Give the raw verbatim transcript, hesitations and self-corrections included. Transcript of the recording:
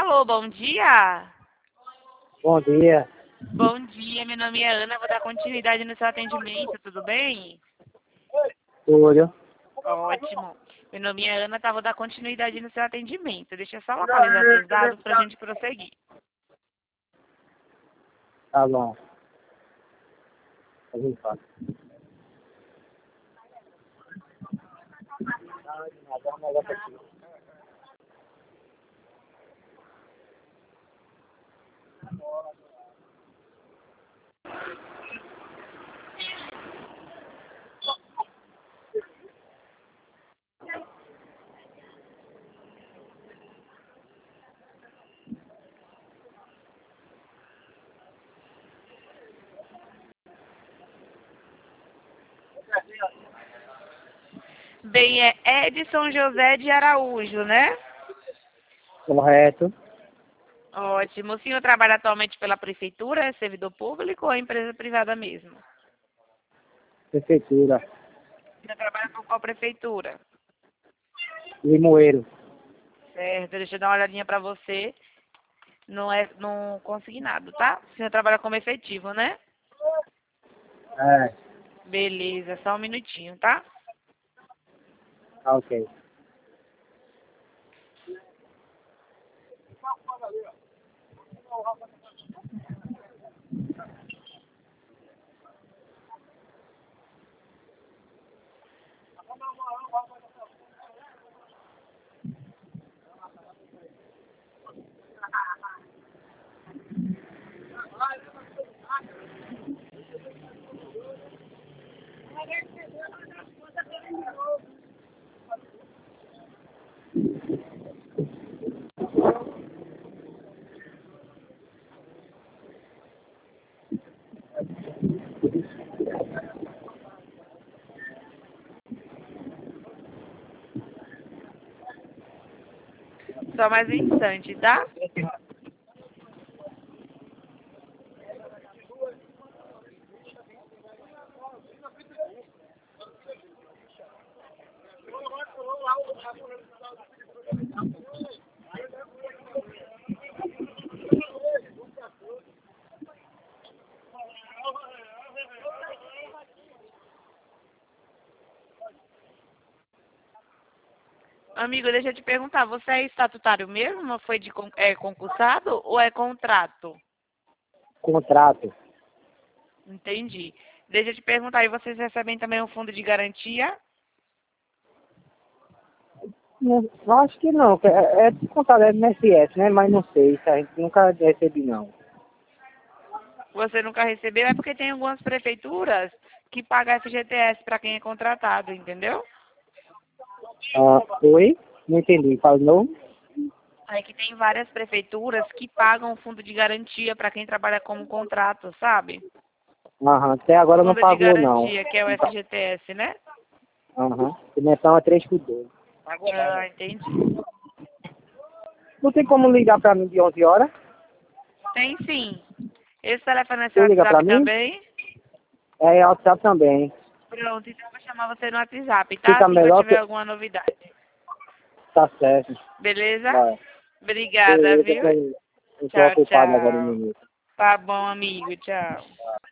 Alô, bom dia. Bom dia. Bom dia, meu nome é Ana, vou dar continuidade no seu atendimento, tudo bem? Túlio. Ótimo. Meu nome é Ana, tá? Vou dar continuidade no seu atendimento. Deixa eu só localizar seus dados pra gente prosseguir. Tá bom. A gente fala. Bem, é Edson José de Araújo, né? Correto. Ótimo. O senhor trabalha atualmente pela prefeitura, é servidor público ou é empresa privada mesmo? Prefeitura. O senhor trabalha por qual prefeitura? Limoeiro. Certo, deixa eu dar uma olhadinha pra você. Não é, não consegui nada, tá? O senhor trabalha como efetivo, né? É. Beleza, só um minutinho, tá? Tá ok. Só mais um instante, tá? Amigo, deixa eu te perguntar, você é estatutário mesmo? Ou foi de con- é concursado ou é contrato? Contrato. Entendi. Deixa eu te perguntar, e vocês recebem também um fundo de garantia? Não, eu acho que não. É, é descontado, é M S S, né? Mas não sei. Isso a gente nunca recebi, não. Você nunca recebeu? É porque tem algumas prefeituras que pagam F G T S para quem é contratado, entendeu? Ah, oi? Não entendi. Fala de novo? Aí que tem várias prefeituras que pagam fundo de garantia para quem trabalha como contrato, sabe? Aham. Até agora não Fundo de pagou, não. garantia, que é o F G T S, né? Aham. Dimensão é três por dois. Ah, entendi. Não tem como ligar pra mim de onze horas? Tem sim. Esse telefone é seu Tu liga pra WhatsApp mim? também? É, WhatsApp também. Pronto, então eu vou chamar você no WhatsApp, tá? Fica Assim que eu melhor tiver que... alguma novidade. Tá certo. Beleza? Vai. Obrigada, Beleza, viu? que eu eu tô Tchau, ocupado agora no tchau. minuto. Tá bom, amigo. Tchau.